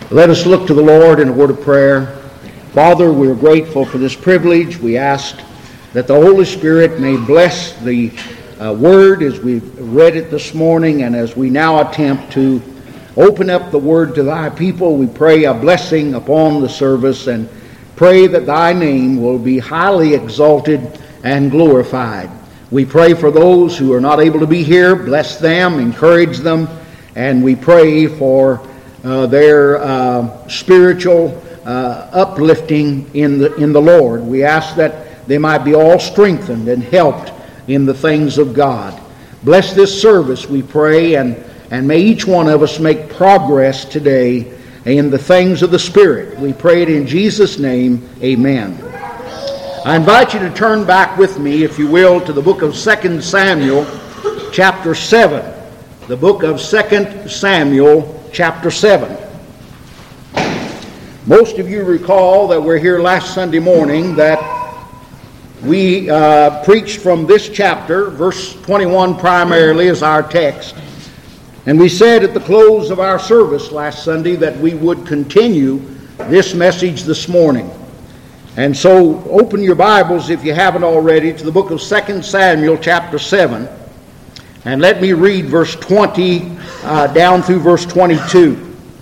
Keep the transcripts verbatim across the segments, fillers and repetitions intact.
Let us look to the Lord in a word of prayer. Father, we are grateful for this privilege. We ask that the Holy Spirit may bless the uh, Word as we've read it this morning, and as we now attempt to open up the Word to Thy people, we pray a blessing upon the service and pray that Thy name will be highly exalted and glorified. We pray for those who are not able to be here. Bless them, encourage them, and we pray for uh, their uh, spiritual uh, uplifting in the in the Lord. We ask that they might be all strengthened and helped in the things of God. Bless this service, we pray, and, and may each one of us make progress today in the things of the Spirit. We pray it in Jesus' name, amen. I invite you to turn back with me, if you will, to the book of Second Samuel, chapter seven. The book of Second Samuel, chapter seven. Most of you recall that we're here last Sunday morning, that we uh, preached from this chapter, verse twenty-one primarily as our text. And we said at the close of our service last Sunday that we would continue this message this morning. And so open your Bibles, if you haven't already, to the book of Second Samuel chapter seven. And let me read verse twenty uh, down through verse twenty-two.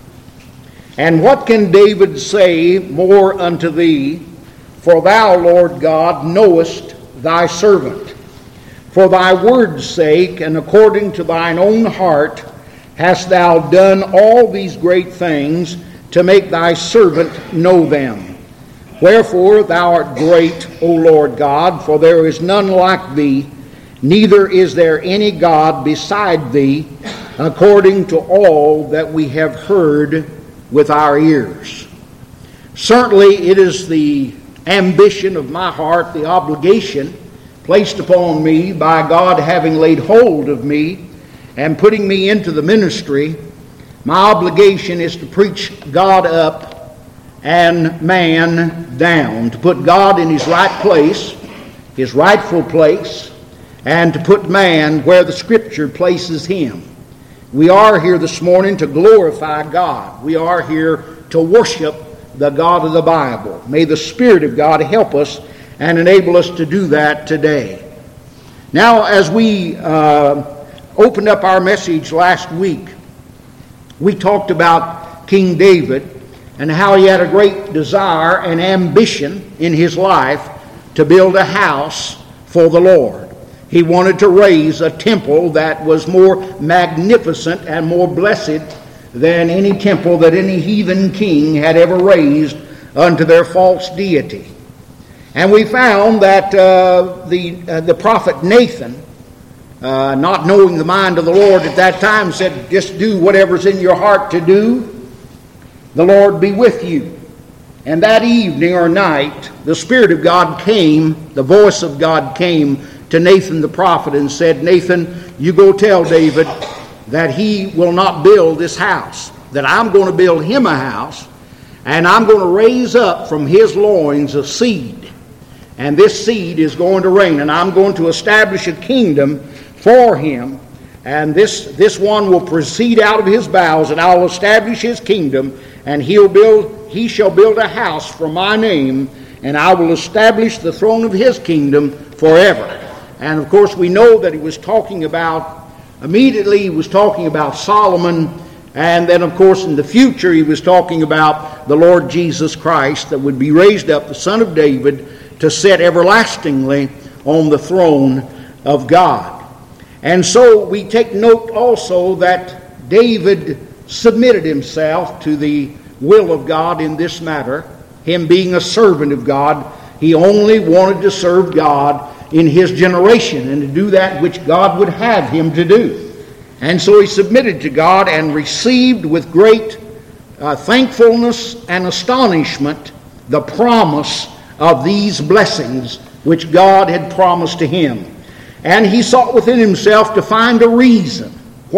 And what can David say more unto thee? For thou, Lord God, knowest thy servant. For thy word's sake, and according to thine own heart, hast thou done all these great things to make thy servant know them. Wherefore thou art great, O Lord God, for there is none like thee, neither is there any God beside thee, according to all that we have heard with our ears. Certainly it is the ambition of my heart, the obligation placed upon me by God having laid hold of me and putting me into the ministry. My obligation is to preach God up and man down, to put God in his right place, his rightful place, and to put man where the Scripture places him. We are here this morning to glorify God. We are here to worship the God of the Bible. May the Spirit of God help us and enable us to do that today. Now, as we uh, opened up our message last week, we talked about King David and how he had a great desire and ambition in his life to build a house for the Lord. He wanted to raise a temple that was more magnificent and more blessed than any temple that any heathen king had ever raised unto their false deity. And we found that uh, the uh, the prophet Nathan, uh, not knowing the mind of the Lord at that time, said, just do whatever's in your heart to do. The Lord be with you. And that evening or night, the Spirit of God came, the voice of God came to Nathan the prophet and said, Nathan, you go tell David that he will not build this house, that I'm going to build him a house, and I'm going to raise up from his loins a seed. And this seed is going to reign, and I'm going to establish a kingdom for him, and this, this one will proceed out of his bowels, and I'll establish his kingdom, and he'll build, he shall build a house for my name, and I will establish the throne of his kingdom forever. And of course we know that he was talking about, immediately he was talking about Solomon, and then of course in the future he was talking about the Lord Jesus Christ that would be raised up, the Son of David, to sit everlastingly on the throne of God. And so we take note also that David submitted himself to the will of God in this matter. Him being a servant of God, he only wanted to serve God in his generation and to do that which God would have him to do. And so he submitted to God and received with great uh, thankfulness and astonishment the promise of these blessings which God had promised to him. And he sought within himself to find a reason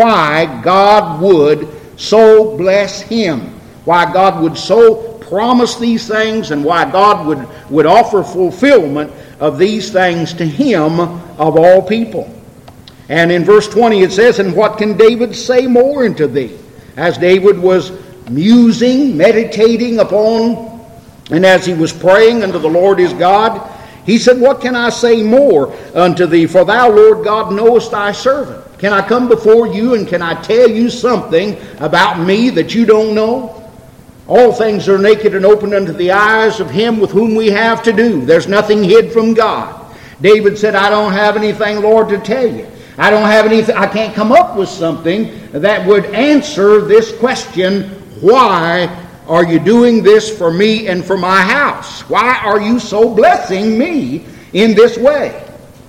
why God would so bless him, why God would so promise these things, and why God would, would offer fulfillment of these things to him of all people. And in verse twenty it says, and what can David say more unto thee? As David was musing, meditating upon, and as he was praying unto the Lord his God, he said, what can I say more unto thee? For thou, Lord God, knowest thy servant. Can I come before you and can I tell you something about me that you don't know? All things are naked and open unto the eyes of him with whom we have to do. There's nothing hid from God. David said, I don't have anything, Lord, to tell you. I don't have anything, I can't come up with something that would answer this question, why are you doing this for me and for my house? Why are you so blessing me in this way?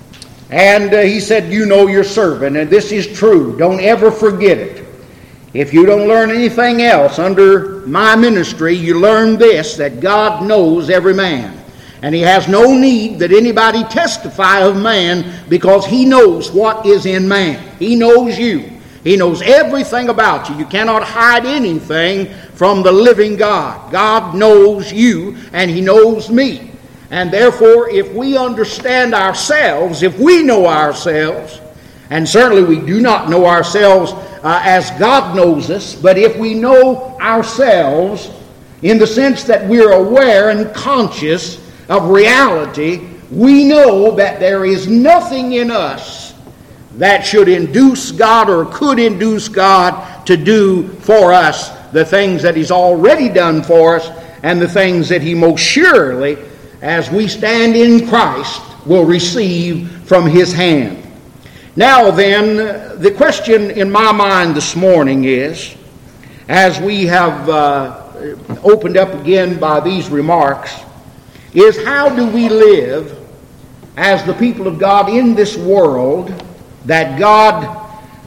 And uh, he said, you know your servant, and this is true. Don't ever forget it. If you don't learn anything else under my ministry, you learn this, that God knows every man. And he has no need that anybody testify of man, because he knows what is in man. He knows you. He knows everything about you. You cannot hide anything from the living God. God knows you, and he knows me. And therefore, if we understand ourselves, if we know ourselves, and certainly we do not know ourselves uh, as God knows us, but if we know ourselves in the sense that we're aware and conscious of reality, we know that there is nothing in us that should induce God or could induce God to do for us the things that he's already done for us and the things that he most surely, as we stand in Christ, will receive from his hand. Now then, the question in my mind this morning is, as we have uh, opened up again by these remarks, is how do we live as the people of God in this world that God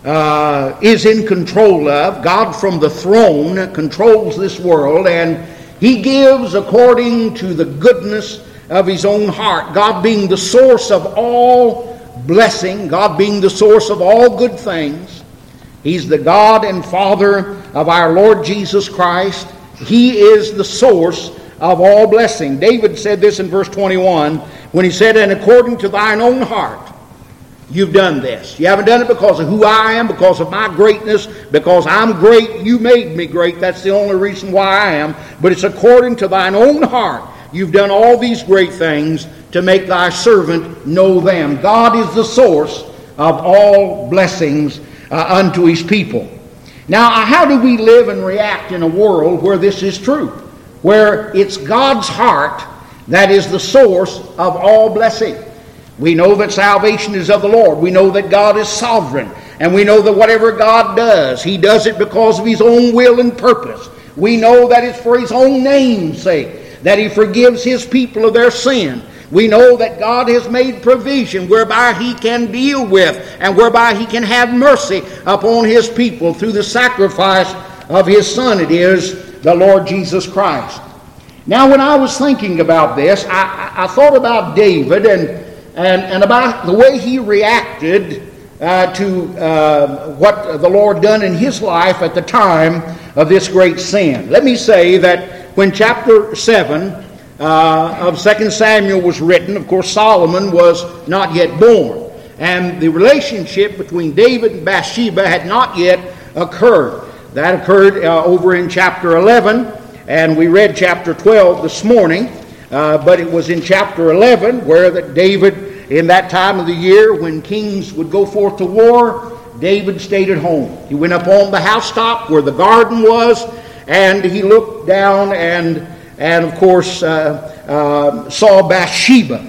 uh, is in control of. God from the throne controls this world, and he gives according to the goodness of his own heart. God being the source of all blessing, God being the source of all good things. He's the God and Father of our Lord Jesus Christ. He is the source of all blessing. David said this in verse twenty-one when he said, and according to thine own heart you've done this. You haven't done it because of who I am, because of my greatness, because I'm great, you made me great. That's the only reason why I am. But it's according to thine own heart. You've done all these great things to make thy servant know them. God is the source of all blessings uh, unto his people. Now, how do we live and react in a world where this is true? Where it's God's heart that is the source of all blessing. We know that salvation is of the Lord. We know that God is sovereign. And we know that whatever God does, he does it because of his own will and purpose. We know that it's for his own name's sake, that he forgives his people of their sin. We know that God has made provision whereby he can deal with and whereby he can have mercy upon his people through the sacrifice of his Son. It is the Lord Jesus Christ. Now, when I was thinking about this, I, I thought about David and And, and about the way he reacted uh, to uh, what the Lord done in his life at the time of this great sin. Let me say that when chapter seven uh, of Second Samuel was written, of course Solomon was not yet born. And the relationship between David and Bathsheba had not yet occurred. That occurred uh, over in chapter eleven, and we read chapter twelve this morning. Uh, but it was in chapter eleven where that David, in that time of the year when kings would go forth to war, David stayed at home. He went up on the housetop where the garden was, and he looked down and, and of course, uh, uh, saw Bathsheba,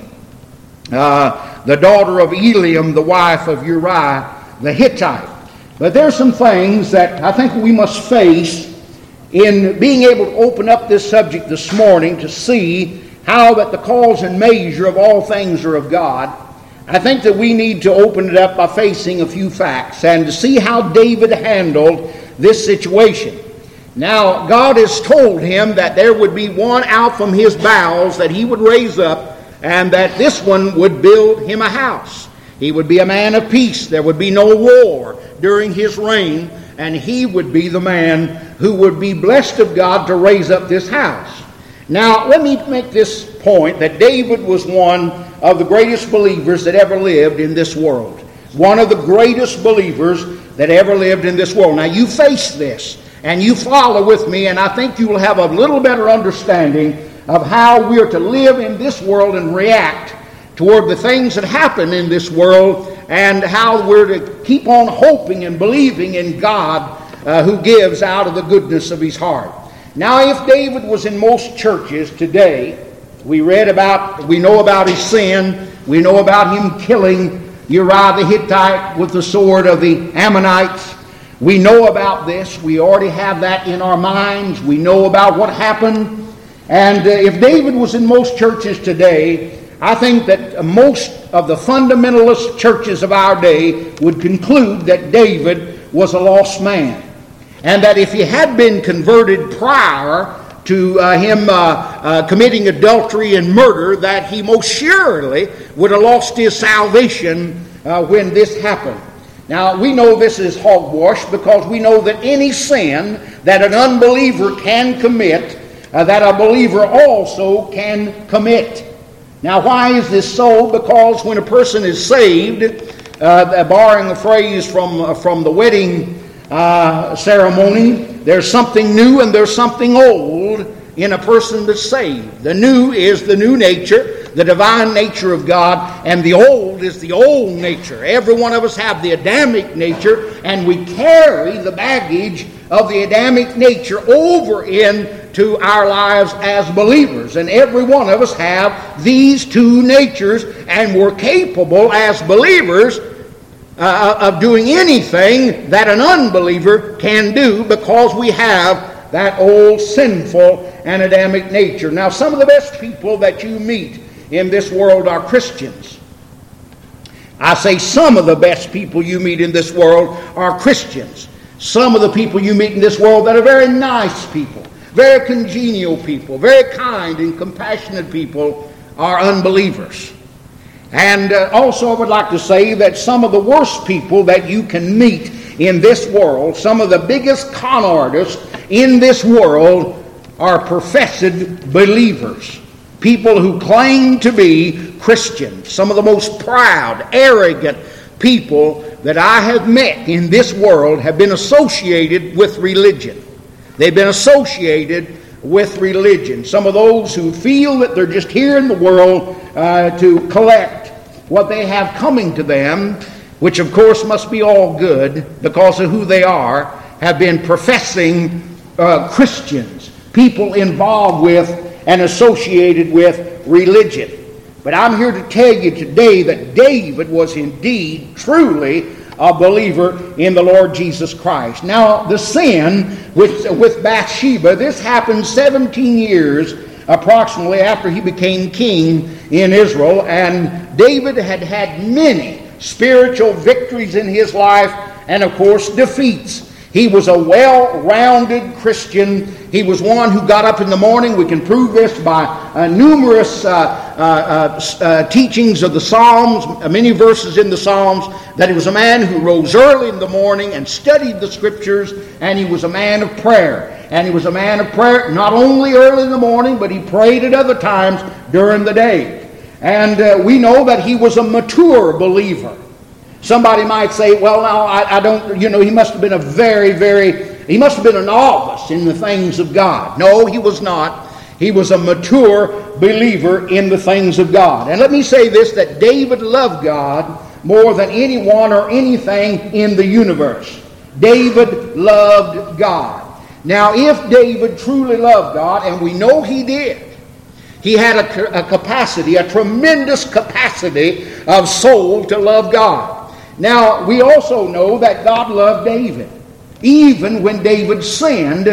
uh, the daughter of Eliam, the wife of Uriah the Hittite. But there's some things that I think we must face in being able to open up this subject this morning to see how that the cause and measure of all things are of God. I think that we need to open it up by facing a few facts and to see how David handled this situation. Now, God has told him that there would be one out from his bowels that he would raise up, and that this one would build him a house. He would be a man of peace. There would be no war during his reign, and he would be the man who would be blessed of God to raise up this house. Now, let me make this point, that David was one of the greatest believers that ever lived in this world. One of the greatest believers that ever lived in this world. Now, you face this and you follow with me, and I think you will have a little better understanding of how we are to live in this world and react toward the things that happen in this world, and how we're to keep on hoping and believing in God uh, who gives out of the goodness of his heart. Now, if David was in most churches today, we read about, we know about his sin, we know about him killing Uriah the Hittite with the sword of the Ammonites. We know about this. We already have that in our minds. We know about what happened. And uh, if David was in most churches today, I think that most of the fundamentalist churches of our day would conclude that David was a lost man, and that if he had been converted prior to uh, him uh, uh, committing adultery and murder, that he most surely would have lost his salvation uh, when this happened. Now, we know this is hogwash, because we know that any sin that an unbeliever can commit, uh, that a believer also can commit. Now, why is this so? Because when a person is saved, uh, borrowing a phrase from, uh, from the wedding uh, ceremony, there's something new and there's something old in a person that's saved. The new is the new nature, the divine nature of God, and the old is the old nature. Every one of us have the Adamic nature, and we carry the baggage of the Adamic nature over into our lives as believers. And every one of us have these two natures, and we're capable as believers uh, of doing anything that an unbeliever can do, because we have that old sinful and Adamic nature. Now, some of the best people that you meet in this world are Christians. I say some of the best people you meet in this world are Christians. Some of the people you meet in this world that are very nice people, very congenial people, very kind and compassionate people are unbelievers. And uh, also I would like to say that some of the worst people that you can meet in this world, some of the biggest con artists in this world, are professed believers. People who claim to be Christians. Some of the most proud, arrogant people that I have met in this world have been associated with religion. They've been associated with religion. Some of those who feel that they're just here in the world uh, to collect what they have coming to them, which of course must be all good because of who they are, have been professing uh, Christians, people involved with and associated with religion. But I'm here to tell you today that David was indeed, truly a believer in the Lord Jesus Christ. Now, the sin with, with Bathsheba, this happened seventeen years approximately after he became king in Israel, and David had had many spiritual victories in his life and, of course, defeats. He was a well-rounded Christian. He was one who got up in the morning. We can prove this by uh, numerous uh, uh, uh, uh, teachings of the Psalms, uh, many verses in the Psalms, that he was a man who rose early in the morning and studied the Scriptures, and he was a man of prayer. And he was a man of prayer not only early in the morning, but he prayed at other times during the day. And uh, we know that he was a mature believer. Somebody might say, well, now, I, I don't, you know, he must have been a very, very, he must have been a novice in the things of God. No, he was not. He was a mature believer in the things of God. And let me say this, that David loved God more than anyone or anything in the universe. David loved God. Now, if David truly loved God, and we know he did, he had a, a capacity, a tremendous capacity of soul to love God. Now, we also know that God loved David. Even when David sinned,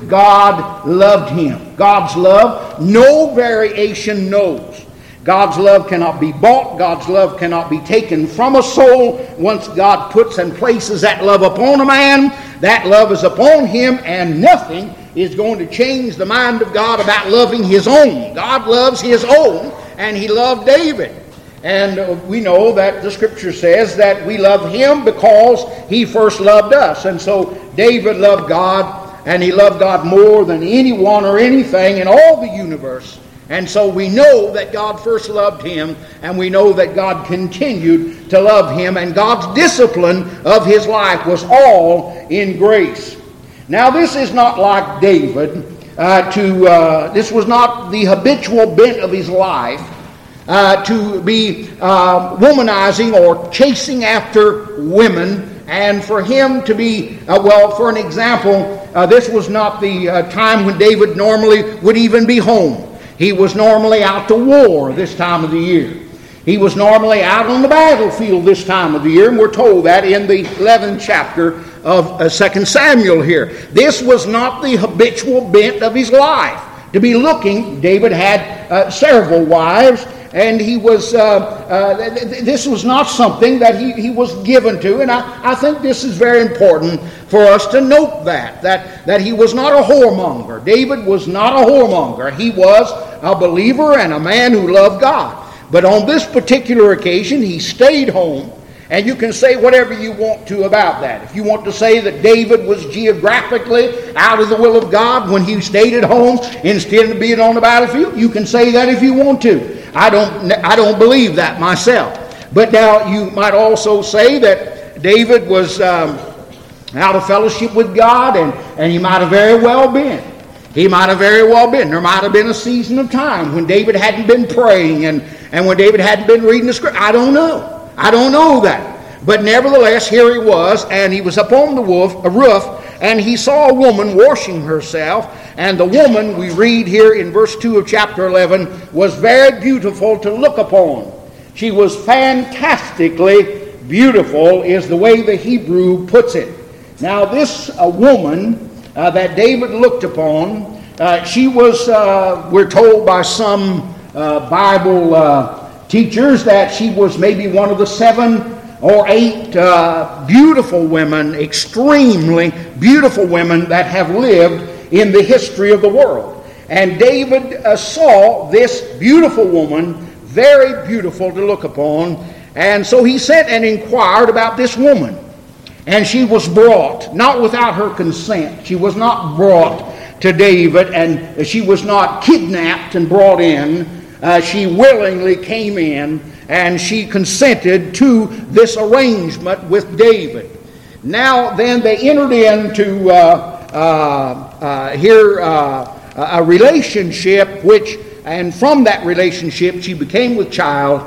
God loved him. God's love, no variation knows. God's love cannot be bought. God's love cannot be taken from a soul. Once God puts and places that love upon a man, that love is upon him, and nothing is going to change the mind of God about loving his own. God loves his own, and he loved David. And we know that the Scripture says that we love him because he first loved us. And so David loved God, and he loved God more than anyone or anything in all the universe. And so we know that God first loved him, and we know that God continued to love him, and God's discipline of his life was all in grace. Now, this is not like David. Uh, to uh, this was not the habitual bent of his life uh, to be uh, womanizing or chasing after women, and for him to be uh, well, for an example, uh, this was not the uh, time when David normally would even be home. He was normally out to war this time of the year. He was normally out on the battlefield this time of the year, and we're told that in the eleventh chapter of uh, Second Samuel here. This was not the habitual bent of his life. To be looking, David had uh, several wives, and he was. Uh, uh, th- this was not something that he, he was given to, and I, I think this is very important for us to note that that that he was not a whoremonger. David was not a whoremonger. He was a believer and a man who loved God. But on this particular occasion, he stayed home. And you can say whatever you want to about that. If you want to say that David was geographically out of the will of God when he stayed at home instead of being on the battlefield, you can say that if you want to. I don't, I don't believe that myself. But now you might also say that David was um, out of fellowship with God, and, and he might have very well been. He might have very well been. There might have been a season of time when David hadn't been praying and, and when David hadn't been reading the scripture. I don't know. I don't know that. But nevertheless, here he was, and he was up on the roof, a roof, and he saw a woman washing herself. And the woman, we read here in verse two of chapter eleven, was very beautiful to look upon. She was fantastically beautiful, is the way the Hebrew puts it. Now, this uh, woman uh, that David looked upon, uh, she was, uh, we're told by some uh, Bible uh teachers that she was maybe one of the seven or eight uh, beautiful women, extremely beautiful women that have lived in the history of the world. And David uh, saw this beautiful woman, very beautiful to look upon, and so he sent and inquired about this woman. And she was brought, not without her consent. She was not brought to David, and she was not kidnapped and brought in. Uh, she willingly came in, and she consented to this arrangement with David. Now then, they entered into uh, uh, uh, here uh, a relationship, which, and from that relationship, she became with child.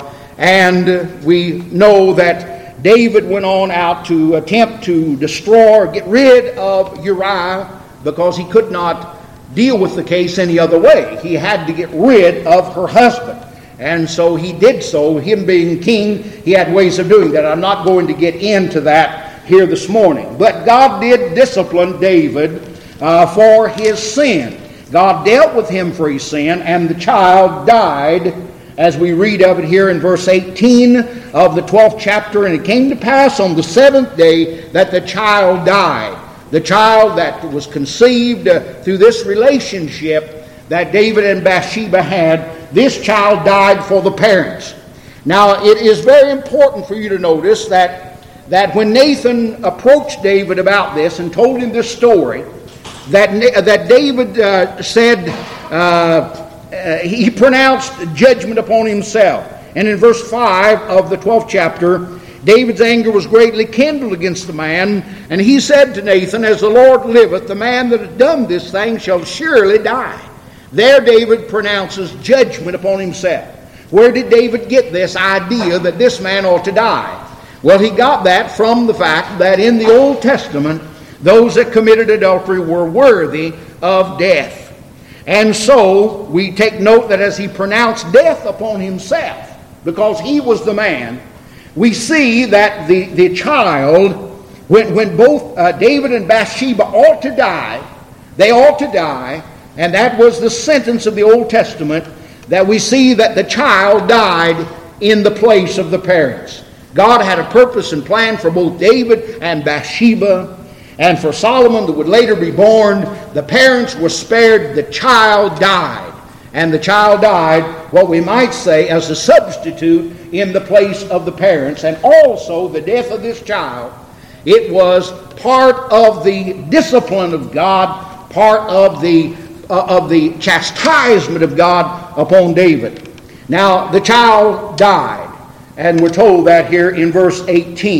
And we know that David went on out to attempt to destroy or get rid of Uriah, because he could not deal with the case any other way. He had to get rid of her husband. And so he did so. Him being king, he had ways of doing that. I'm not going to get into that here this morning. But God did discipline David uh, for his sin. God dealt with him for his sin, and the child died, as we read of it here in verse eighteen of the twelfth chapter. And it came to pass on the seventh day that the child died. The child that was conceived uh, through this relationship that David and Bathsheba had, this child died for the parents. Now, it is very important for you to notice that, that when Nathan approached David about this and told him this story, that, that David uh, said, uh, uh, he pronounced judgment upon himself. And in verse five of the twelfth chapter, David's anger was greatly kindled against the man, and he said to Nathan, "As the Lord liveth, the man that hath done this thing shall surely die." There David pronounces judgment upon himself. Where did David get this idea that this man ought to die? Well, he got that from the fact that in the Old Testament, those that committed adultery were worthy of death. And so we take note that as he pronounced death upon himself, because he was the man, we see that the, the child, when, when both uh, David and Bathsheba ought to die, they ought to die, and that was the sentence of the Old Testament, that we see that the child died in the place of the parents. God had a purpose and plan for both David and Bathsheba, and for Solomon that would later be born. The parents were spared, the child died. And the child died, what we might say, as a substitute in the place of the parents. And also the death of this child, it was part of the discipline of God, part of the uh, of the chastisement of God upon David. Now the child died, and we're told that here in verse eighteen.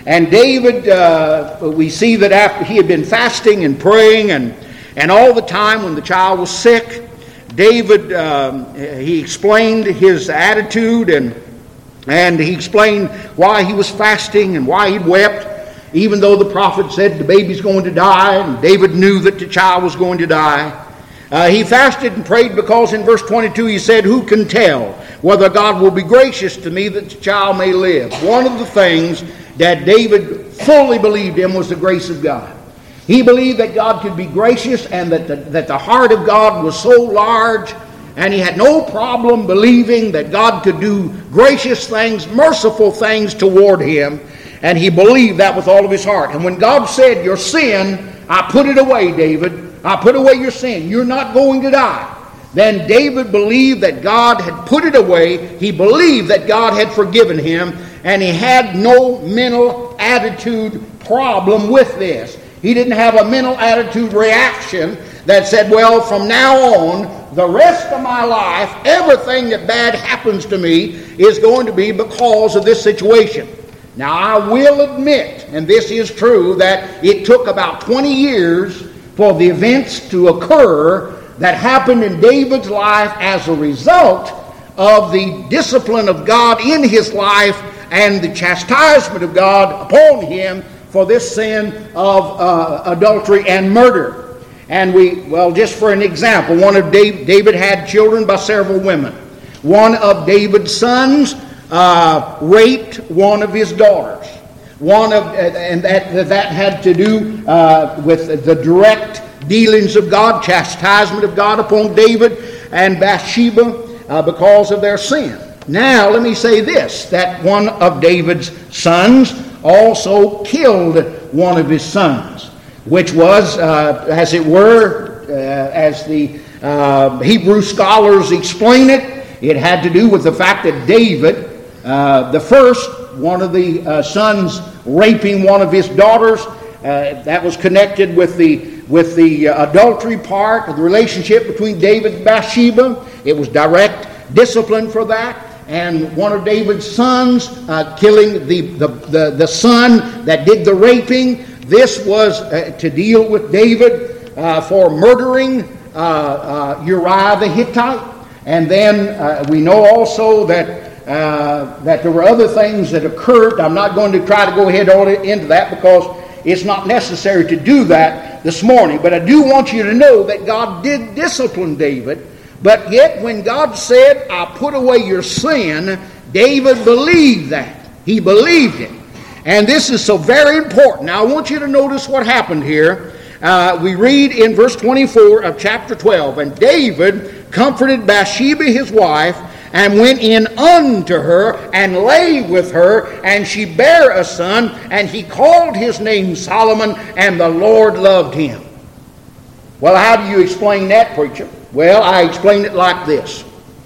And David, uh, we see that after he had been fasting and praying, and, and all the time when the child was sick, David, um, he explained his attitude, and, and he explained why he was fasting and why he wept, even though the prophet said the baby's going to die, and David knew that the child was going to die. Uh, he fasted and prayed because in verse twenty-two he said, "Who can tell whether God will be gracious to me that the child may live?" One of the things that David fully believed in was the grace of God. He believed that God could be gracious, and that the, that the heart of God was so large, and he had no problem believing that God could do gracious things, merciful things toward him, and he believed that with all of his heart. And when God said, "Your sin, I put it away, David. I put away your sin. You're not going to die," then David believed that God had put it away. He believed that God had forgiven him, and he had no mental attitude problem with this. He didn't have a mental attitude reaction that said, "Well, from now on, the rest of my life, everything that bad happens to me is going to be because of this situation." Now, I will admit, and this is true, that it took about twenty years for the events to occur that happened in David's life as a result of the discipline of God in his life and the chastisement of God upon him for this sin of uh, adultery and murder. And we, well, just for an example, one of David, David had children by several women. One of David's sons uh, raped one of his daughters. One of, and that that had to do uh, with the direct dealings of God, chastisement of God upon David and Bathsheba uh, because of their sin. Now, let me say this, that one of David's sons also killed one of his sons, which was, uh, as it were, uh, as the uh, Hebrew scholars explain it, it had to do with the fact that David, uh, the first, one of the uh, sons raping one of his daughters, uh, that was connected with the with the uh, adultery part of the relationship between David and Bathsheba. It was direct discipline for that. And one of David's sons uh, killing the, the, the, the son that did the raping. This was uh, to deal with David uh, for murdering uh, uh, Uriah the Hittite. And then uh, we know also that Uh, that there were other things that occurred. I'm not going to try to go ahead on into that because it's not necessary to do that this morning. But I do want you to know that God did discipline David. But yet when God said, "I put away your sin," David believed that. He believed it. And this is so very important. Now I want you to notice what happened here. Uh, we read in verse twenty-four of chapter twelve, "And David comforted Bathsheba his wife, and went in unto her, and lay with her, and she bare a son, and he called his name Solomon, and the Lord loved him." Well, how do you explain that, preacher? Well, I explain it like this.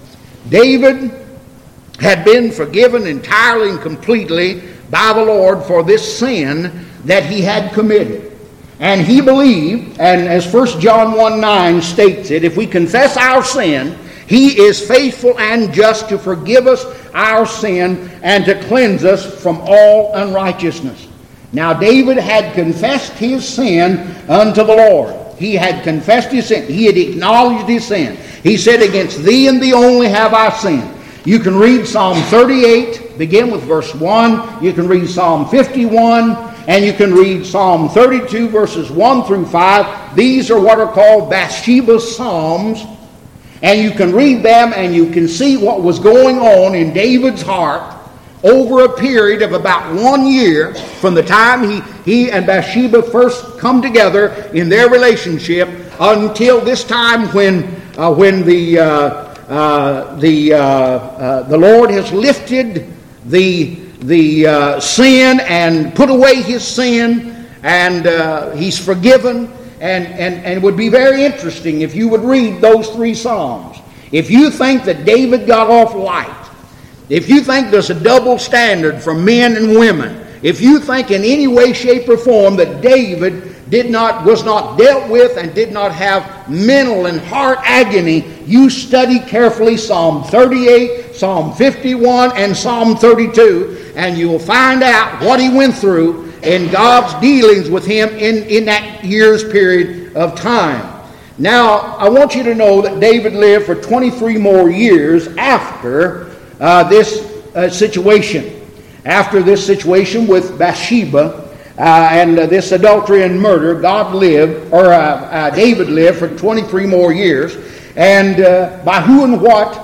David had been forgiven entirely and completely by the Lord for this sin that he had committed. And he believed, and as First John one nine states it, if we confess our sin, He is faithful and just to forgive us our sin and to cleanse us from all unrighteousness. Now David had confessed his sin unto the Lord. He had confessed his sin. He had acknowledged his sin. He said, "Against thee and thee only have I sinned." You can read Psalm thirty-eight, begin with verse one. You can read Psalm fifty-one, and you can read Psalm thirty-two, verses one through five. These are what are called Bathsheba's Psalms. And you can read them and you can see what was going on in David's heart over a period of about one year from the time he, he and Bathsheba first come together in their relationship until this time when uh, when the uh, uh, the uh, uh, the Lord has lifted the the uh, sin and put away his sin, and uh, he's forgiven. And, and, and it would be very interesting if you would read those three Psalms. If you think that David got off light, if you think there's a double standard for men and women, if you think in any way, shape, or form that David did not was not dealt with and did not have mental and heart agony, you study carefully Psalm thirty-eight, Psalm fifty-one, and Psalm thirty-two, and you will find out what he went through in God's dealings with him in, in that year's period of time. Now, I want you to know that David lived for twenty-three more years after uh, this uh, situation. After this situation with Bathsheba uh, and uh, this adultery and murder, God lived, or uh, uh, David lived for twenty-three more years. And uh, by who and what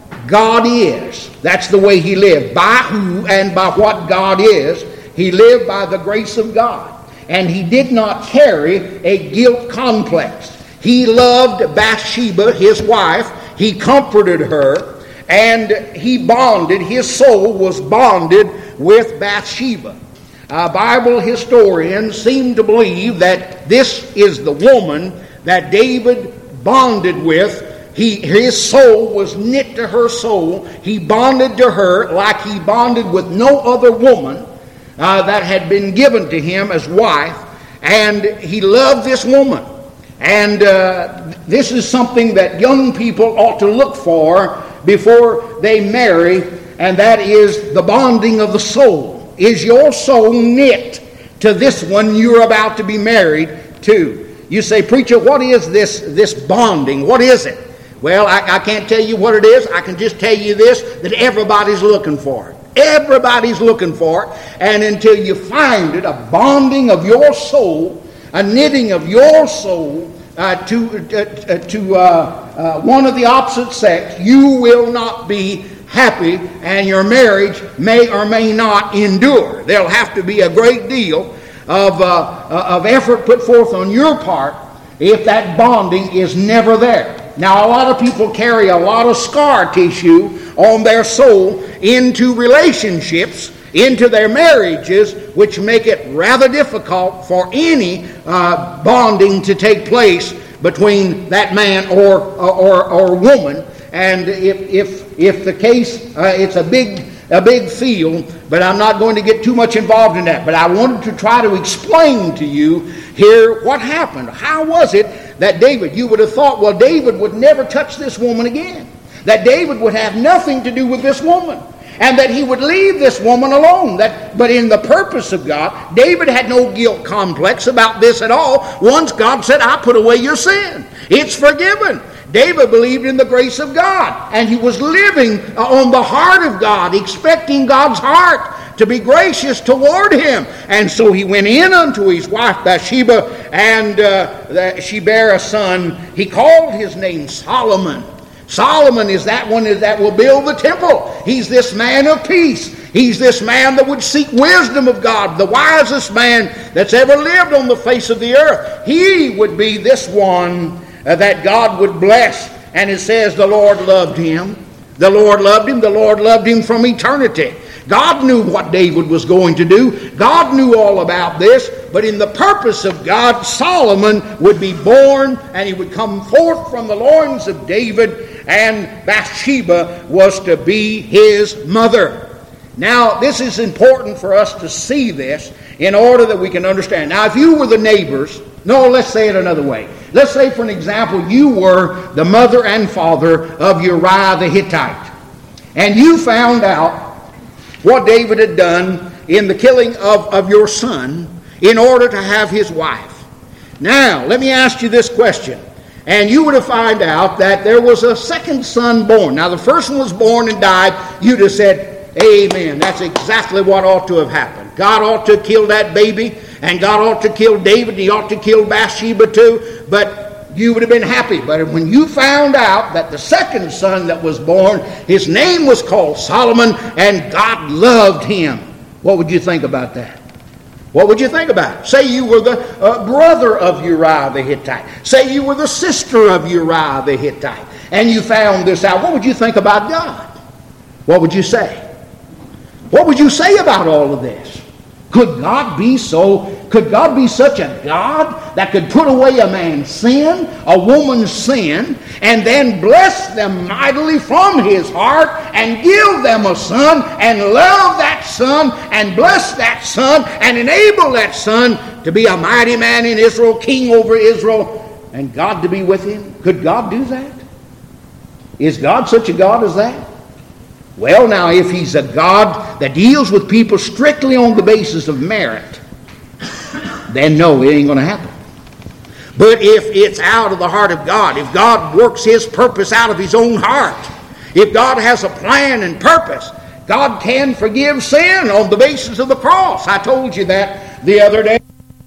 God is. That's the way he lived. By who and by what God is. He lived by the grace of God. And he did not carry a guilt complex. He loved Bathsheba, his wife. He comforted her. And he bonded, his soul was bonded with Bathsheba. Uh, Bible historians seem to believe that this is the woman that David bonded with. He, his soul was knit to her soul. He bonded to her like he bonded with no other woman uh, that had been given to him as wife. And he loved this woman. And uh, this is something that young people ought to look for before they marry, and that is the bonding of the soul. Is your soul knit to this one you're about to be married to? You say, preacher, what is this, this bonding? What is it? Well, I, I can't tell you what it is. I can just tell you this, that everybody's looking for it. Everybody's looking for it. And until you find it, a bonding of your soul, a knitting of your soul uh, to, uh, to uh, uh, one of the opposite sex, you will not be happy, and your marriage may or may not endure. There'll have to be a great deal of, uh, of effort put forth on your part if that bonding is never there. Now, a lot of people carry a lot of scar tissue on their soul into relationships, into their marriages, which make it rather difficult for any uh, bonding to take place between that man or or, or woman. And if if if the case, uh, it's a big a big field, but I'm not going to get too much involved in that. But I wanted to try to explain to you here what happened. How was it that David, you would have thought, well, David would never touch this woman again. That David would have nothing to do with this woman. And that he would leave this woman alone. That, but in the purpose of God, David had no guilt complex about this at all. Once God said, I put away your sin. It's forgiven. David believed in the grace of God. And he was living on the heart of God, expecting God's heart to be gracious toward him. And so he went in unto his wife Bathsheba, and uh, she bare a son. He called his name Solomon. Solomon is that one that will build the temple. He's this man of peace. He's this man that would seek wisdom of God, the wisest man that's ever lived on the face of the earth. He would be this one uh, that God would bless. And it says the Lord loved him. The Lord loved him. The Lord loved him from eternity. God knew what David was going to do. God knew all about this. But in the purpose of God, Solomon would be born, and he would come forth from the loins of David, and Bathsheba was to be his mother. Now, this is important for us to see this in order that we can understand. Now, if you were the neighbors, no, let's say it another way. Let's say, for an example, you were the mother and father of Uriah the Hittite, and you found out what David had done in the killing of, of your son in order to have his wife. Now, let me ask you this question. And you would have found out that there was a second son born. Now, the first one was born and died. You'd have said, amen. That's exactly what ought to have happened. God ought to kill that baby, and God ought to kill David, and he ought to kill Bathsheba too. But you would have been happy. But when you found out that the second son that was born, his name was called Solomon, and God loved him, what would you think about that? What would you think about it? Say you were the uh, brother of Uriah the Hittite. Say you were the sister of Uriah the Hittite. And you found this out. What would you think about God? What would you say? What would you say about all of this? Could God be so, could God be such a God that could put away a man's sin, a woman's sin, and then bless them mightily from his heart and give them a son and love that son and bless that son and enable that son to be a mighty man in Israel, king over Israel, and God to be with him? Could God do that? Is God such a God as that? Well, now, if he's a God that deals with people strictly on the basis of merit, then no, it ain't going to happen. But if it's out of the heart of God, if God works his purpose out of his own heart, if God has a plan and purpose, God can forgive sin on the basis of the cross. I told you that the other day.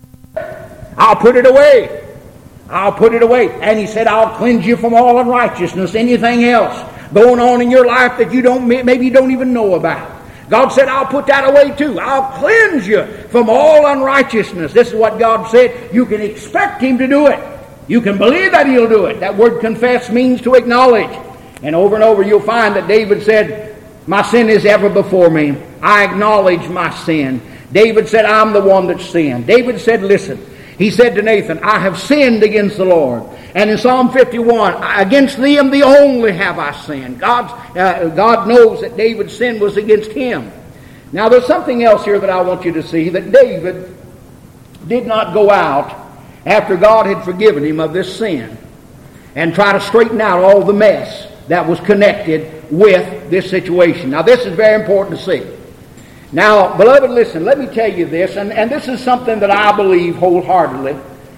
I'll put it away. I'll put it away. And he said, I'll cleanse you from all unrighteousness, anything else going on in your life that you don't, maybe you don't even know about. God said, I'll put that away too. I'll cleanse you from all unrighteousness. This is what God said. You can expect him to do it. You can believe that he'll do it. That word confess means to acknowledge. And over and over you'll find that David said, my sin is ever before me. I acknowledge my sin. David said, I'm the one that sinned. David said, listen. He said to Nathan, I have sinned against the Lord. And in Psalm fifty-one, against thee and thee only have I sinned. God's, uh, God knows that David's sin was against him. Now there's something else here that I want you to see, that David did not go out after God had forgiven him of this sin and try to straighten out all the mess that was connected with this situation. Now this is very important to see. Now, beloved, listen, let me tell you this, and, and this is something that I believe wholeheartedly.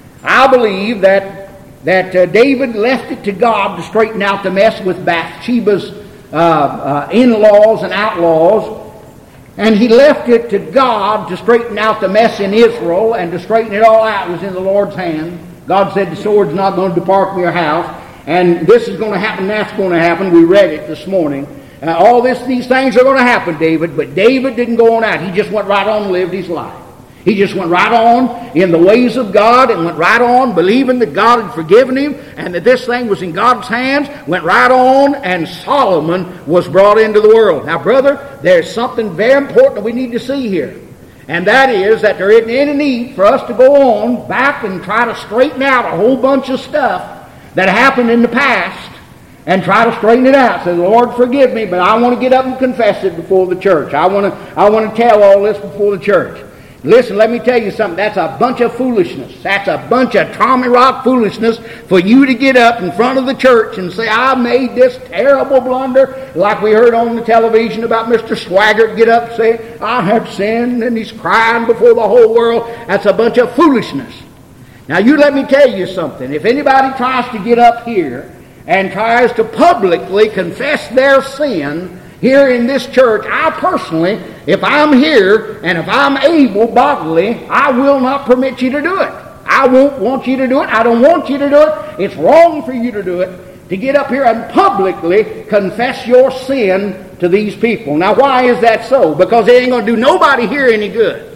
I believe that, that uh, David left it to God to straighten out the mess with Bathsheba's uh, uh, in-laws and outlaws, and he left it to God to straighten out the mess in Israel, and to straighten it all out was in the Lord's hand. God said the sword's not going to depart from your house, and this is going to happen, that's going to happen. We read it this morning. Uh, all this, these things are going to happen, David, but David didn't go on out. He just went right on and lived his life. He just went right on in the ways of God and went right on believing that God had forgiven him and that this thing was in God's hands, went right on, and Solomon was brought into the world. Now, brother, there's something very important that we need to see here, and that is that there isn't any need for us to go on back and try to straighten out a whole bunch of stuff that happened in the past and try to straighten it out. Say, Lord, forgive me, but I want to get up and confess it before the church. I want to, I want to tell all this before the church. Listen, let me tell you something. That's a bunch of foolishness. That's a bunch of Tommy Rock foolishness for you to get up in front of the church and say, I made this terrible blunder, like we heard on the television about Mister Swaggart get up and say, I have sinned, and he's crying before the whole world. That's a bunch of foolishness. Now, you let me tell you something. If anybody tries to get up here and tries to publicly confess their sin here in this church, I personally, if I'm here and if I'm able bodily, I will not permit you to do it. I won't want you to do it. I don't want you to do it. It's wrong for you to do it, to get up here and publicly confess your sin to these people. Now, why is that so? Because it ain't going to do nobody here any good.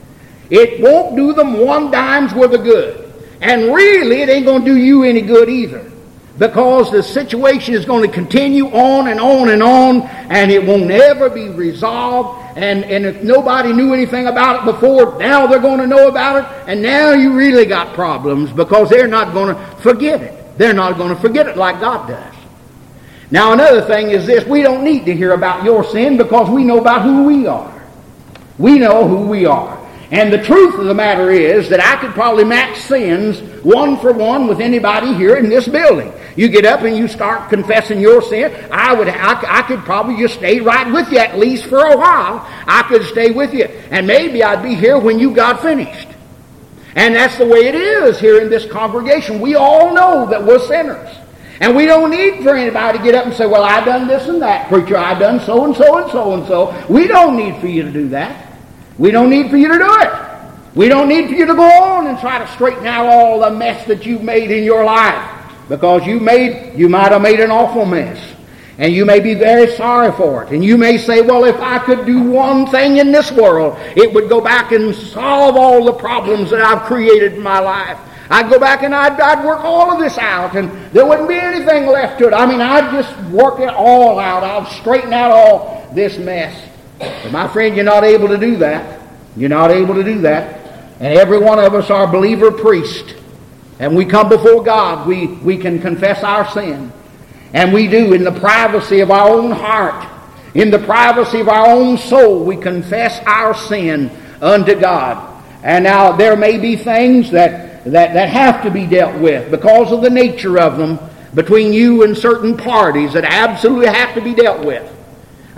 It won't do them one dime's worth of good. And really, it ain't going to do you any good either. Because the situation is going to continue on and on and on, and it won't ever be resolved. And, and if nobody knew anything about it before, now they're going to know about it, and now you really got problems because they're not going to forget it. They're not going to forget it like God does. Now, another thing is this. We don't need to hear about your sin because we know about who we are. We know who we are. And the truth of the matter is that I could probably match sins one for one with anybody here in this building. You get up and you start confessing your sin, I would, I, I could probably just stay right with you at least for a while. I could stay with you. And maybe I'd be here when you got finished. And that's the way it is here in this congregation. We all know that we're sinners. And we don't need for anybody to get up and say, well, I done this and that, preacher. I done so and so and so and so. We don't need for you to do that. We don't need for you to do it. We don't need for you to go on and try to straighten out all the mess that you've made in your life. Because you made, you might have made an awful mess. And you may be very sorry for it. And you may say, well, if I could do one thing in this world, it would go back and solve all the problems that I've created in my life. I'd go back and I'd, I'd work all of this out, and there wouldn't be anything left to it. I mean, I'd just work it all out. I'd straighten out all this mess. But my friend, you're not able to do that. You're not able to do that. And every one of us are believer priest. And we come before God. We, we can confess our sin. And we do in the privacy of our own heart. In the privacy of our own soul, we confess our sin unto God. And now there may be things that, that, that have to be dealt with because of the nature of them between you and certain parties that absolutely have to be dealt with.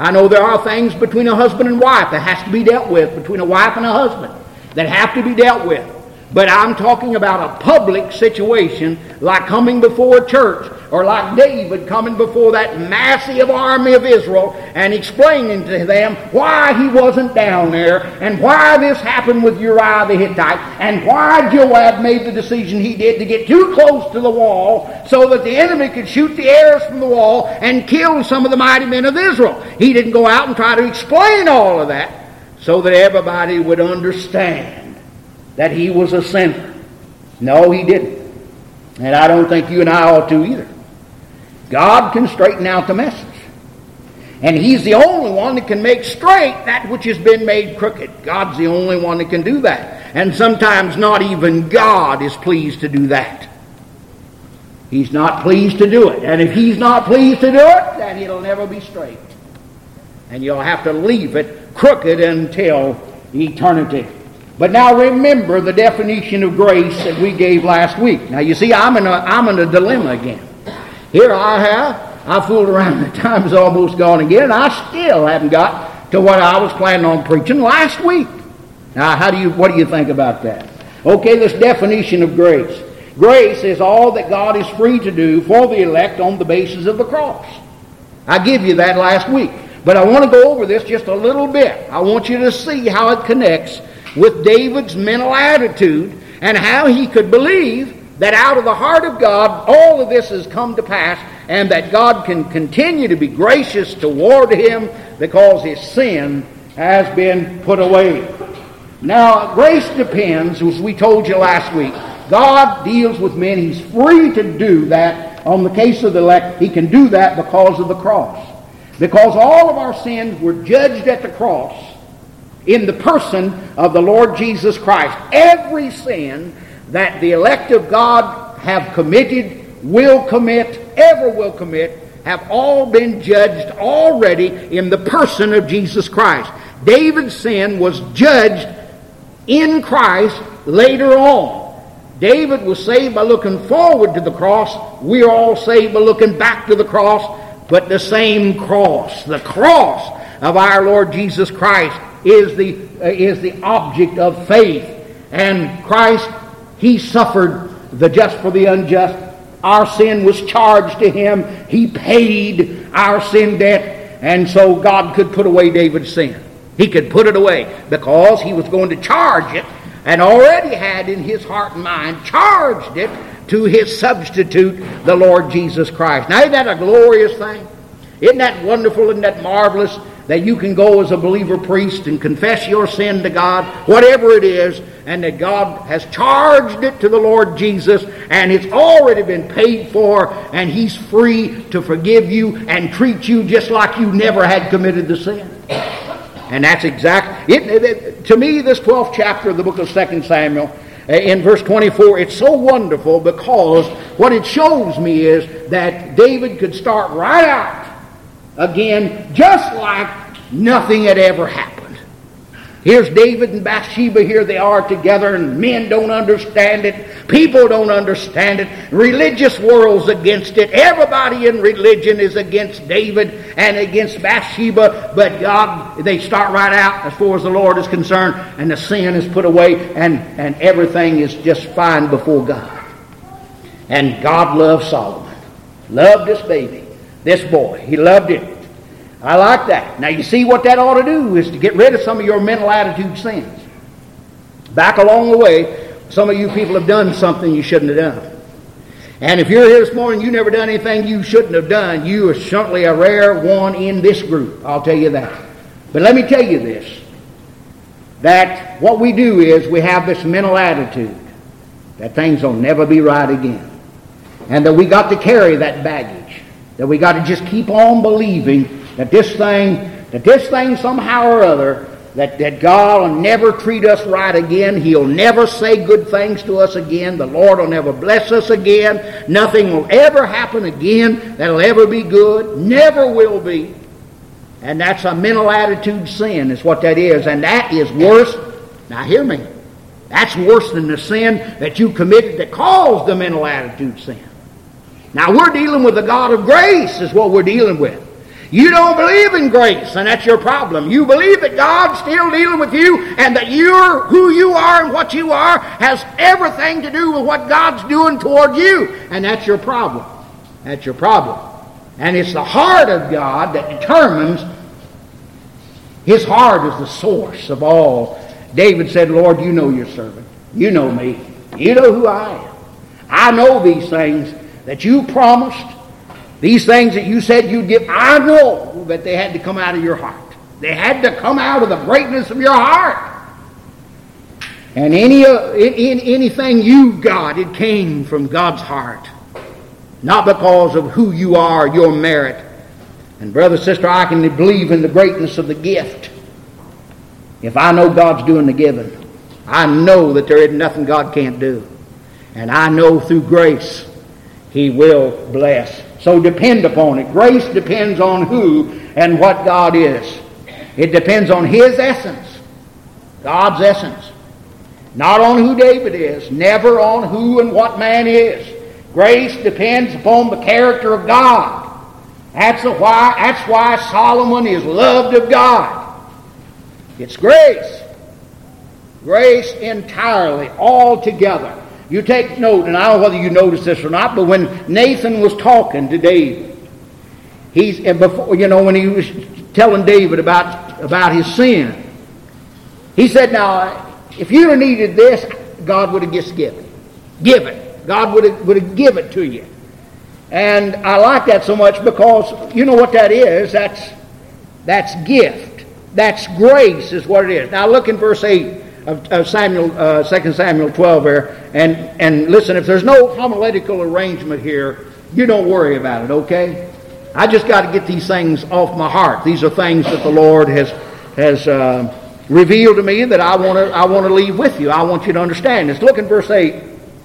I know there are things between a husband and wife that has to be dealt with, between a wife and a husband, that have to be dealt with. But I'm talking about a public situation like coming before a church, or like David coming before that massive army of Israel and explaining to them why he wasn't down there, and why this happened with Uriah the Hittite, and why Joab made the decision he did to get too close to the wall so that the enemy could shoot the arrows from the wall and kill some of the mighty men of Israel. He didn't go out and try to explain all of that so that everybody would understand that he was a sinner. No, he didn't. And I don't think you and I ought to either. God can straighten out the messes. And he's the only one that can make straight that which has been made crooked. God's the only one that can do that. And sometimes not even God is pleased to do that. He's not pleased to do it. And if he's not pleased to do it, then it'll never be straight. And you'll have to leave it crooked until eternity. But now remember the definition of grace that we gave last week. Now you see, I'm in a, I'm in a dilemma again. Here I have, I fooled around, the time's almost gone again, and I still haven't got to what I was planning on preaching last week. Now how do you, what do you think about that? Okay, this definition of grace. Grace is all that God is free to do for the elect on the basis of the cross. I give you that last week. But I want to go over this just a little bit. I want you to see how it connects with David's mental attitude and how he could believe that out of the heart of God all of this has come to pass, and that God can continue to be gracious toward him because his sin has been put away. Now, grace depends, as we told you last week. God deals with men. He's free to do that. On the case of the elect, he can do that because of the cross. Because all of our sins were judged at the cross in the person of the Lord Jesus Christ. Every sin that the elect of God have committed, will commit, ever will commit, have all been judged already in the person of Jesus Christ. David's sin was judged in Christ later on. David was saved by looking forward to the cross. We are all saved by looking back to the cross, but the same cross, the cross of our Lord Jesus Christ, is the uh, is the object of faith. And Christ, he suffered the just for the unjust. Our sin was charged to him. He paid our sin debt, and so God could put away David's sin. He could put it away because he was going to charge it, and already had in his heart and mind charged it to his substitute, the Lord Jesus Christ. Now, isn't that a glorious thing? Isn't that wonderful? Isn't that marvelous? That you can go as a believer priest and confess your sin to God, whatever it is, and that God has charged it to the Lord Jesus, and it's already been paid for, and he's free to forgive you and treat you just like you never had committed the sin. And that's exact. It, it, to me, this twelfth chapter of the book of Second Samuel, in verse twenty-four, it's so wonderful because what it shows me is that David could start right out again, just like nothing had ever happened. Here's David and Bathsheba, here they are together, and men don't understand it. People don't understand it. Religious world's against it. Everybody in religion is against David and against Bathsheba, but God, they start right out as far as the Lord is concerned, and the sin is put away, and, and everything is just fine before God. And God loved Solomon. Loved this baby. This boy, he loved it. I like that. Now you see what that ought to do is to get rid of some of your mental attitude sins. Back along the way, some of you people have done something you shouldn't have done. And if you're here this morning, you never done anything you shouldn't have done, you are certainly a rare one in this group. I'll tell you that. But let me tell you this, that what we do is we have this mental attitude that things will never be right again. And that we got to carry that baggage. That we got to just keep on believing that this thing, that this thing somehow or other, that, that God will never treat us right again. He'll never say good things to us again. The Lord will never bless us again. Nothing will ever happen again that'll ever be good. Never will be. And that's a mental attitude sin is what that is. And that is worse. Now hear me. That's worse than the sin that you committed that caused the mental attitude sin. Now we're dealing with the God of grace is what we're dealing with. You don't believe in grace, and that's your problem. You believe that God's still dealing with you, and that you're who you are and what you are has everything to do with what God's doing toward you, and that's your problem. That's your problem. And it's the heart of God that determines. His heart is the source of all. David said, Lord, you know your servant. You know me. You know who I am. I know these things that you promised. These things that you said you'd give, I know that they had to come out of your heart. They had to come out of the greatness of your heart. And any uh, in, anything you got, it came from God's heart. Not because of who you are, your merit. And brother, sister, I can believe in the greatness of the gift. If I know God's doing the giving, I know that there is nothing God can't do. And I know through grace, He will bless. So depend upon it. Grace depends on who and what God is. It depends on His essence. God's essence. Not on who David is. Never on who and what man is. Grace depends upon the character of God. That's why, that's why Solomon is loved of God. It's grace. Grace entirely, altogether. You take note, and I don't know whether you noticed this or not, but when Nathan was talking to David, he's and before you know when he was telling David about about his sin, he said, "Now, if you'd have needed this, God would have just given, give it. God would have would have given it to you." And I like that so much because you know what that is. That's that's gift. That's grace, is what it is. Now look in verse eight. Of, of Samuel, uh, Second Samuel twelve there, and and listen. If there's no homiletical arrangement here, you don't worry about it. Okay, I just got to get these things off my heart. These are things that the Lord has has uh, revealed to me that I want to I want to leave with you. I want you to understand this. Look in verse eight.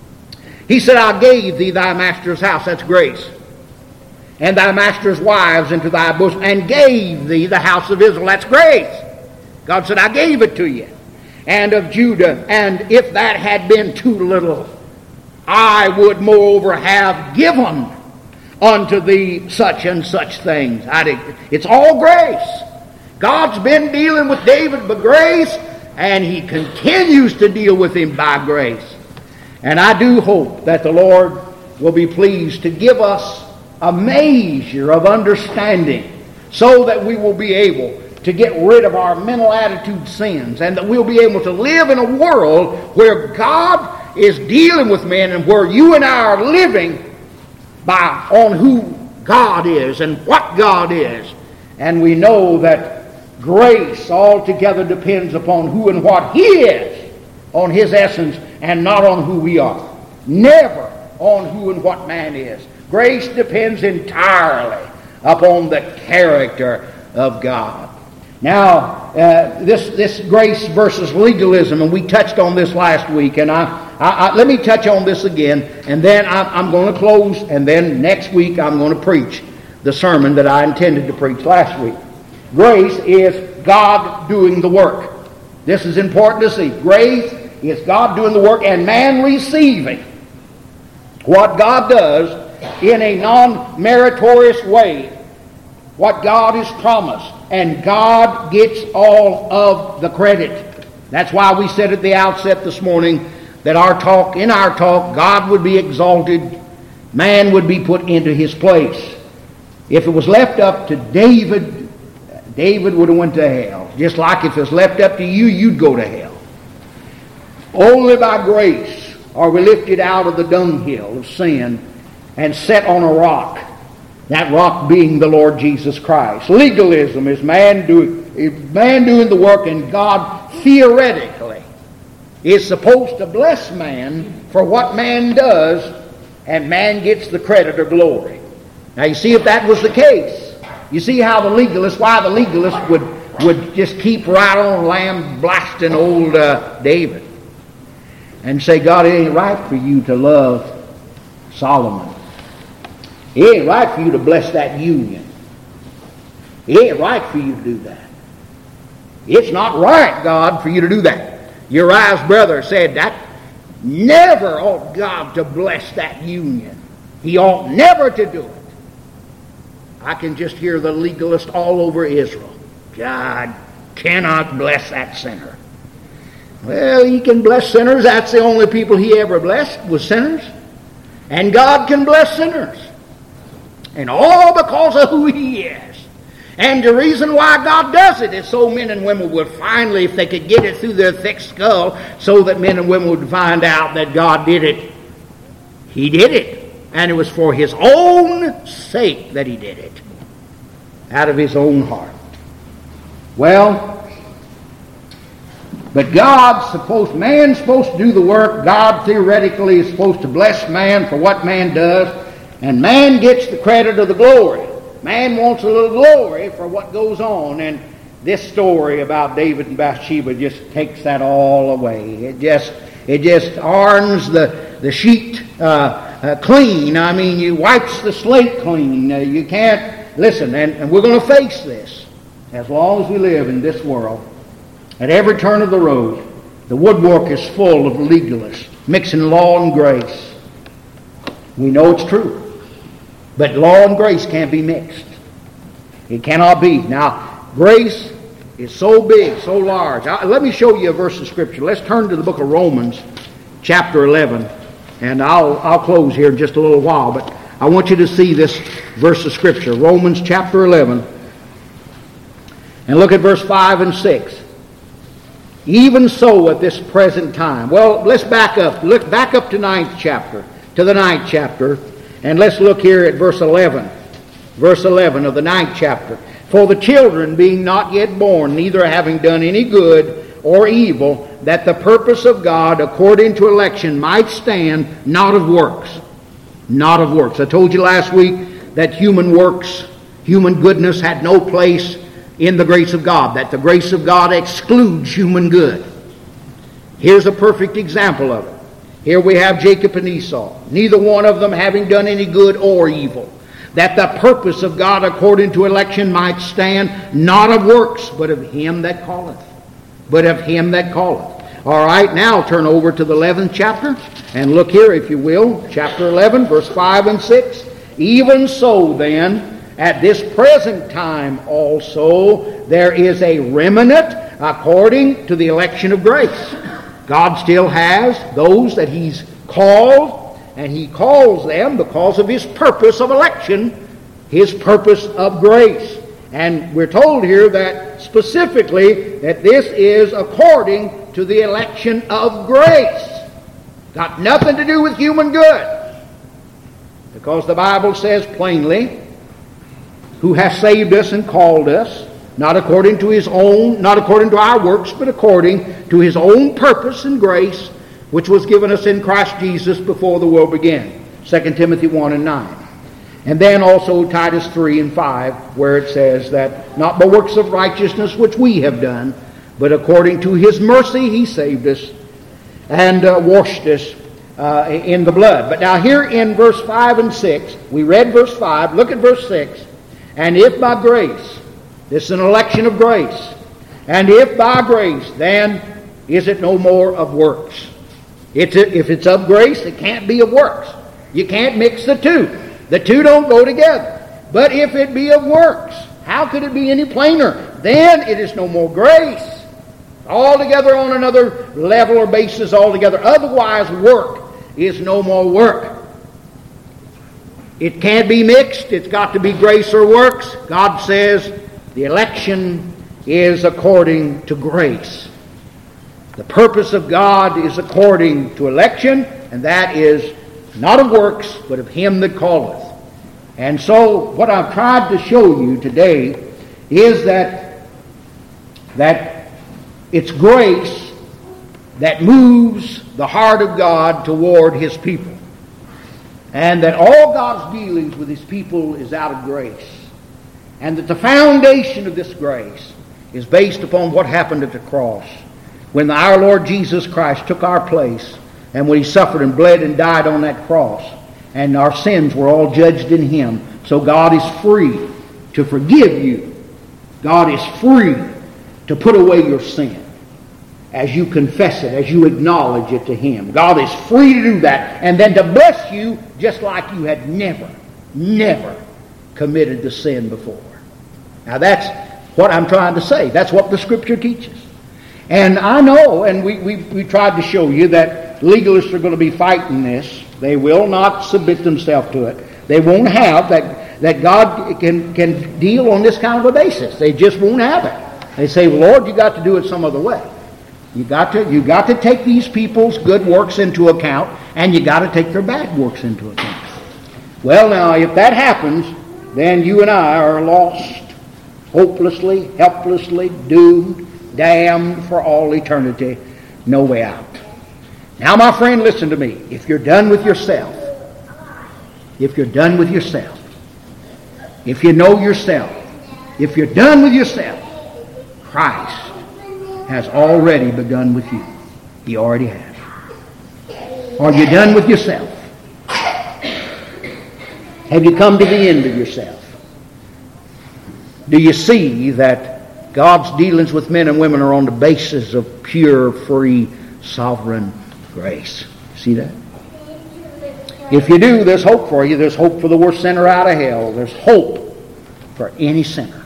He said, "I gave thee thy master's house." That's grace. "And thy master's wives into thy bosom, and gave thee the house of Israel." That's grace. God said, "I gave it to you." "And of Judah, and if that had been too little, I would moreover have given unto thee such and such things." I, it's all grace. God's been dealing with David by grace, and He continues to deal with him by grace. And I do hope that the Lord will be pleased to give us a measure of understanding so that we will be able to get rid of our mental attitude sins, and that we'll be able to live in a world where God is dealing with men, and where you and I are living by on who God is and what God is. And we know that grace altogether depends upon who and what He is, on His essence, and not on who we are. Never on who and what man is. Grace depends entirely upon the character of God. Now, uh, this this grace versus legalism, and we touched on this last week, and I, I, I let me touch on this again, and then I, I'm going to close, and then next week I'm going to preach the sermon that I intended to preach last week. Grace is God doing the work. This is important to see. Grace is God doing the work, and man receiving what God does in a non-meritorious way, what God has promised. And God gets all of the credit. That's why we said at the outset this morning that our talk, in our talk, God would be exalted, man would be put into his place. If it was left up to David, David would have went to hell. Just like if it was left up to you, you'd go to hell. Only by grace are we lifted out of the dunghill of sin and set on a rock. That rock being the Lord Jesus Christ. Legalism is man doing, is man doing the work, and God theoretically is supposed to bless man for what man does, and man gets the credit or glory. Now you see, if that was the case, you see how the legalist, why the legalist would, would just keep right on lamb blasting old uh, David and say, God, it ain't right for you to love Solomon. It ain't right for you to bless that union. It ain't right for you to do that. It's not right, God, for you to do that. Uriah's brother said that never ought God to bless that union. He ought never to do it. I can just hear the legalist all over Israel. God cannot bless that sinner. Well, he can bless sinners. That's the only people he ever blessed was sinners. And God can bless sinners. And all because of who he is. And the reason why God does it is so men and women would finally, if they could get it through their thick skull, so that men and women would find out that God did it. He did it. And it was for his own sake that he did it. Out of his own heart. Well, but God's supposed, man's supposed to do the work. God theoretically is supposed to bless man for what man does. And man gets the credit of the glory. Man wants a little glory for what goes on. And this story about David and Bathsheba just takes that all away. It just it just irons the, the sheet uh, uh, clean. I mean, you wipes the slate clean. Uh, you can't, listen, and, and we're going to face this as long as we live in this world. At every turn of the road, the woodwork is full of legalists, mixing law and grace. We know it's true. But law and grace can't be mixed. It cannot be. Now, grace is so big, so large. I, let me show you a verse of Scripture. Let's turn to the book of Romans, chapter eleven. And I'll, I'll close here in just a little while. But I want you to see this verse of Scripture. Romans, chapter eleven. And look at verse five and six. Even so at this present time. Well, let's back up. Look back up to ninth chapter. To the ninth chapter. And let's look here at verse eleven. Verse eleven of the ninth chapter. For the children being not yet born, neither having done any good or evil, that the purpose of God according to election might stand, not of works. Not of works. I told you last week that human works, human goodness had no place in the grace of God. That the grace of God excludes human good. Here's a perfect example of it. Here we have Jacob and Esau, neither one of them having done any good or evil, that the purpose of God according to election might stand, not of works, but of him that calleth. But of him that calleth. All right, now turn over to the eleventh chapter, and look here, if you will, chapter eleven, verse five and six. Even so then, at this present time also, there is a remnant according to the election of grace. God still has those that he's called, and he calls them because of his purpose of election, his purpose of grace. And we're told here that specifically that this is according to the election of grace. Got nothing to do with human good. Because the Bible says plainly, who has saved us and called us, not according to his own, not according to our works, but according to his own purpose and grace, which was given us in Christ Jesus before the world began. Second Timothy one and nine. And then also Titus three and five, where it says that not by works of righteousness which we have done, but according to his mercy he saved us and uh, washed us uh, in the blood. But now here in verse five and six, we read verse five, look at verse six. And if by grace, this is an election of grace. And if by grace, then is it no more of works. It's a, if it's of grace, it can't be of works. You can't mix the two. The two don't go together. But if it be of works, how could it be any plainer? Then it is no more grace. Altogether on another level or basis altogether. Otherwise, work is no more work. It can't be mixed. It's got to be grace or works. God says the election is according to grace. The purpose of God is according to election, and that is not of works, but of him that calleth. And so what I've tried to show you today is that, that it's grace that moves the heart of God toward his people. And that all God's dealings with his people is out of grace. And that the foundation of this grace is based upon what happened at the cross. When our Lord Jesus Christ took our place, and when he suffered and bled and died on that cross, and our sins were all judged in him. So God is free to forgive you. God is free to put away your sin as you confess it, as you acknowledge it to him. God is free to do that, and then to bless you just like you had never, never committed the sin before. Now that's what I'm trying to say. That's what the Scripture teaches. And I know, and we, we, we tried to show you that legalists are going to be fighting this. They will not submit themselves to it. They won't have that, that God can, can deal on this kind of a basis. They just won't have it. They say, well, Lord, you got to do it some other way. You got to, you got to take these people's good works into account, and you got to take their bad works into account. Well, now, if that happens, then you and I are lost, hopelessly, helplessly, doomed, damned for all eternity, no way out. Now, my friend, listen to me. If you're done with yourself, if you're done with yourself, if you know yourself, if you're done with yourself, Christ has already begun with you. He already has. Are you done with yourself? Have you come to the end of yourself? Do you see that God's dealings with men and women are on the basis of pure, free, sovereign grace? See that? If you do, there's hope for you. There's hope for the worst sinner out of hell. There's hope for any sinner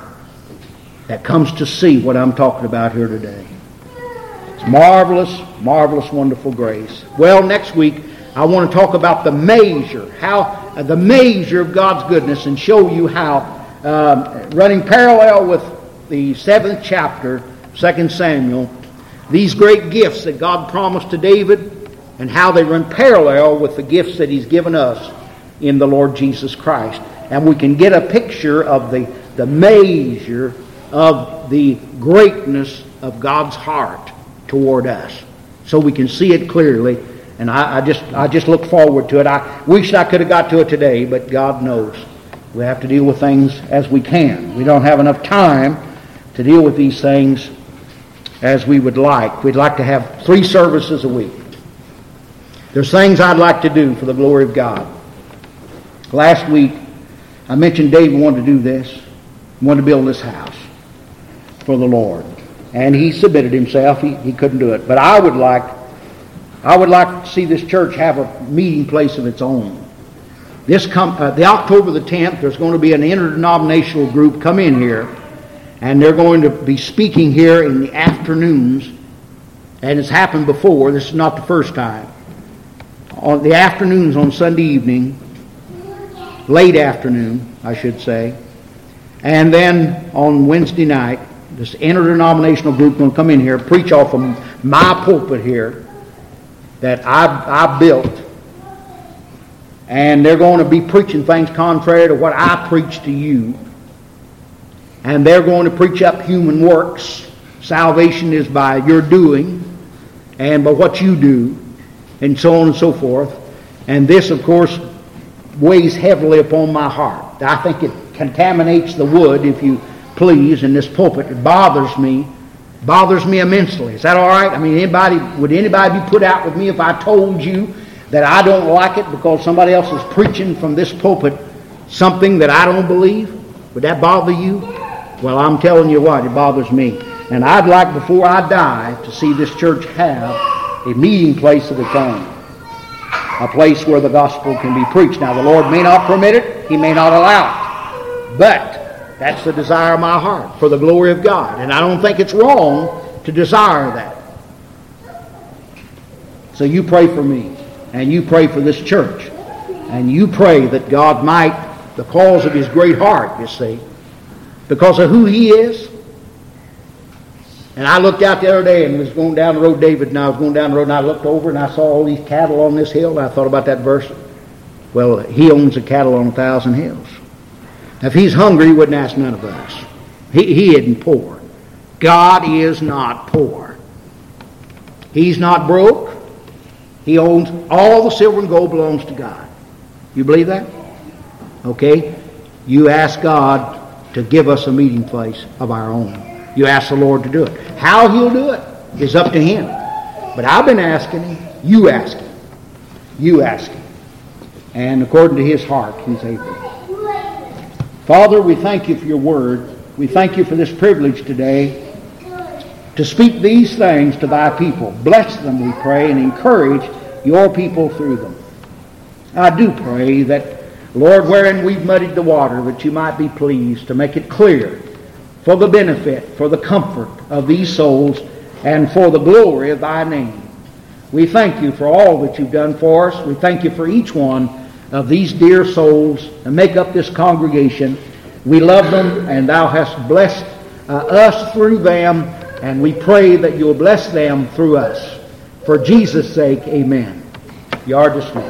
that comes to see what I'm talking about here today. It's marvelous, marvelous, wonderful grace. Well, next week I want to talk about the measure, how uh, the measure of God's goodness, and show you how, um, running parallel with the seventh chapter, Second Samuel, these great gifts that God promised to David, and how they run parallel with the gifts that He's given us in the Lord Jesus Christ. And we can get a picture of the, the measure of the greatness of God's heart toward us, so we can see it clearly. And I, I just I just look forward to it. I wish I could have got to it today, but God knows. We have to deal with things as we can. We don't have enough time to deal with these things as we would like. We'd like to have three services a week. There's things I'd like to do for the glory of God. Last week, I mentioned David wanted to do this. He wanted to build this house for the Lord. And he submitted himself. He, he couldn't do it. But I would like I would like to see this church have a meeting place of its own. This come, uh, the October the tenth, there's going to be an interdenominational group come in here, and they're going to be speaking here in the afternoons. And it's happened before. This is not the first time. On the afternoons on Sunday evening, late afternoon, I should say, and then on Wednesday night, this interdenominational group going to come in here, preach off of my pulpit here that I, I built, and they're going to be preaching things contrary to what I preach to you, and they're going to preach up human works. Salvation is by your doing and by what you do, and so on and so forth. And this, of course, weighs heavily upon my heart. I think it contaminates the wood, if you please, in this pulpit. It bothers me, bothers me immensely. Is that all right? I mean, anybody would anybody be put out with me if I told you that I don't like it because somebody else is preaching from this pulpit something that I don't believe? Would that bother you? Well, I'm telling you what, it bothers me. And I'd like, before I die, to see this church have a meeting place of its own. A place where the gospel can be preached. Now, the Lord may not permit it. He may not allow it. But that's the desire of my heart, for the glory of God. And I don't think it's wrong to desire that. So you pray for me, and you pray for this church, and you pray that God might, because of His great heart, you see, because of who He is. And I looked out the other day and was going down the road, David and I was going down the road, and I looked over and I saw all these cattle on this hill, and I thought about that verse. Well, He owns the cattle on a thousand hills. If He's hungry, He wouldn't ask none of us. He, he isn't poor. God is not poor. He's not broke. He owns all the silver and gold belongs to God. You believe that? Okay. You ask God to give us a meeting place of our own. You ask the Lord to do it. How He'll do it is up to Him. But I've been asking Him. You ask Him. You ask Him. And according to His heart, He's able. Father, we thank You for Your word. We thank You for this privilege today to speak these things to Thy people. Bless them, we pray, and encourage Your people through them. I do pray that Lord, wherein we've muddied the water, that you might be pleased to make it clear for the benefit, for the comfort of these souls, and for the glory of thy name. We thank you for all that you've done for us. We thank you for each one of these dear souls that make up this congregation. We love them, and thou hast blessed uh, us through them, and we pray that you'll bless them through us. For Jesus' sake, amen. You are dismissed.